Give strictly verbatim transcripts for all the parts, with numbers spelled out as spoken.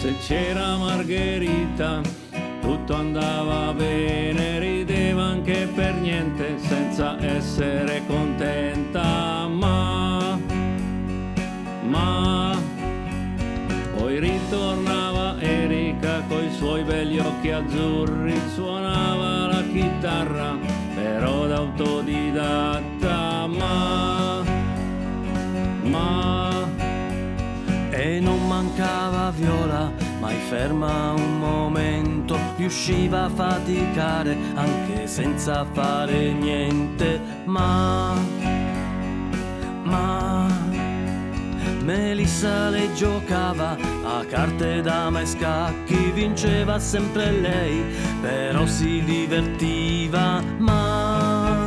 Se c'era Margherita tutto andava bene, rideva anche per niente senza essere contenta, ma, ma poi ritornava Erika coi suoi begli occhi azzurri, suonava la chitarra però da autodidatta, ma, ma e non mancava Viola, mai ferma un momento, riusciva a faticare anche senza fare niente, ma, ma Melissa lei giocava a carte, dama e scacchi, vinceva sempre lei, però si divertiva, ma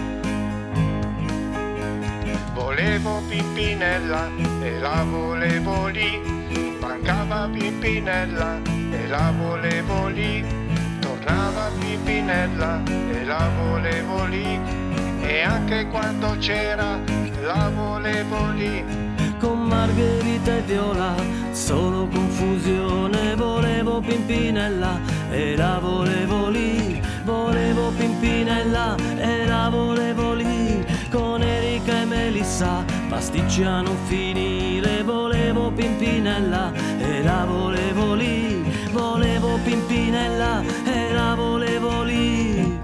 volevo Pimpinella e la volevo lì, mancava Pimpinella e la volevo lì, tornava Pimpinella e la volevo lì, e anche quando c'era la volevo lì. Con Margherita e Viola solo confusione, volevo Pimpinella e la volevo lì, volevo Pimpinella e la volevo lì, con Erika e Melissa pasticci a non finire, volevo Pimpinella e la volevo lì, volevo Pimpinella e la volevo lì.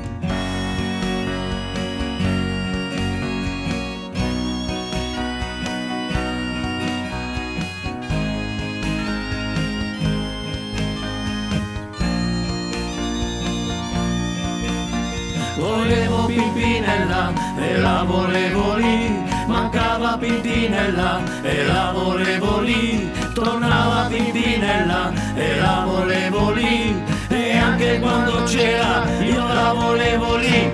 Volevo Pimpinella e la volevo lì, mancava Pimpinella e la volevo lì, tornava Pimpinella e la volevo lì, e anche quando c'era io la volevo lì.